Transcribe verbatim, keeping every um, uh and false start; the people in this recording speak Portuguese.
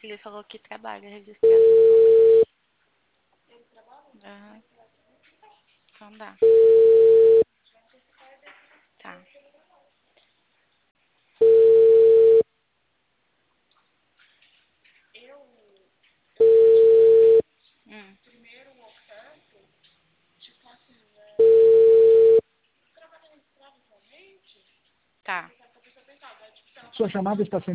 Ele falou que trabalha registrado no nome. Aham. Então dá. Tá. Hum. Tá. Sua chamada está sendo